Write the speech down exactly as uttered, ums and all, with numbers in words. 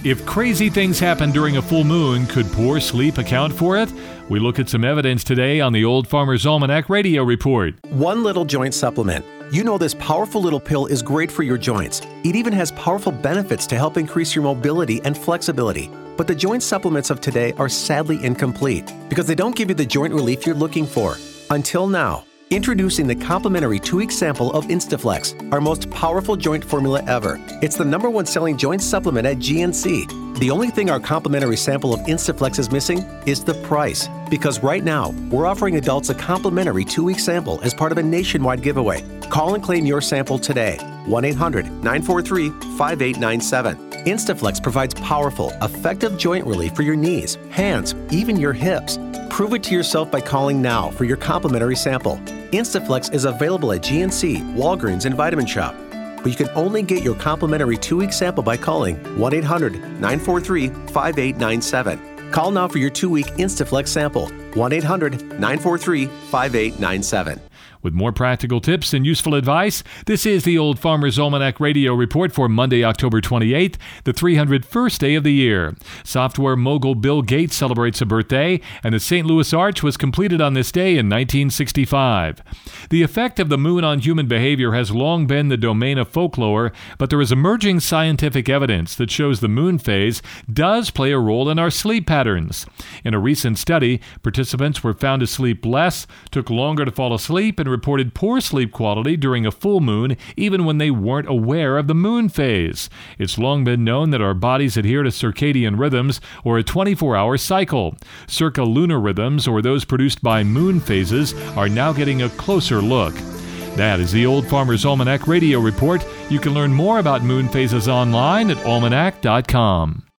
If crazy things happen during a full moon, could poor sleep account for it? We look at some evidence today on the Old Farmer's Almanac Radio Report. One Little Joint Supplement. You know this powerful little pill is great for your joints. It even has powerful benefits to help increase your mobility and flexibility. But the joint supplements of today are sadly incomplete because they don't give you the joint relief you're looking for. Until now. Introducing the complimentary two-week sample of Instaflex, our most powerful joint formula ever. It's the number one selling joint supplement at G N C. The only thing our complimentary sample of Instaflex is missing is the price. Because right now, we're offering adults a complimentary two-week sample as part of a nationwide giveaway. Call and claim your sample today. one eight hundred nine four three five eight nine seven. Instaflex provides powerful, effective joint relief for your knees, hands, even your hips. Prove it to yourself by calling now for your complimentary sample. Instaflex is available at G N C, Walgreens, and Vitamin Shop. But you can only get your complimentary two-week sample by calling one eight hundred nine four three five eight nine seven. Call now for your two-week Instaflex sample. one eight hundred nine four three five eight nine seven. With more practical tips and useful advice, this is the Old Farmer's Almanac Radio Report for Monday, October twenty-eighth, the three hundred first day of the year. Software mogul Bill Gates celebrates a birthday, and the Saint Louis Arch was completed on this day in nineteen sixty-five. The effect of the moon on human behavior has long been the domain of folklore, but there is emerging scientific evidence that shows the moon phase does play a role in our sleep patterns. In a recent study, participants were found to sleep less, took longer to fall asleep, and reported poor sleep quality during a full moon, even when they weren't aware of the moon phase. It's long been known that our bodies adhere to circadian rhythms, or a twenty-four hour cycle. Circalunar rhythms, or those produced by moon phases, are now getting a closer look. That is the Old Farmer's Almanac Radio Report. You can learn more about moon phases online at almanac dot com.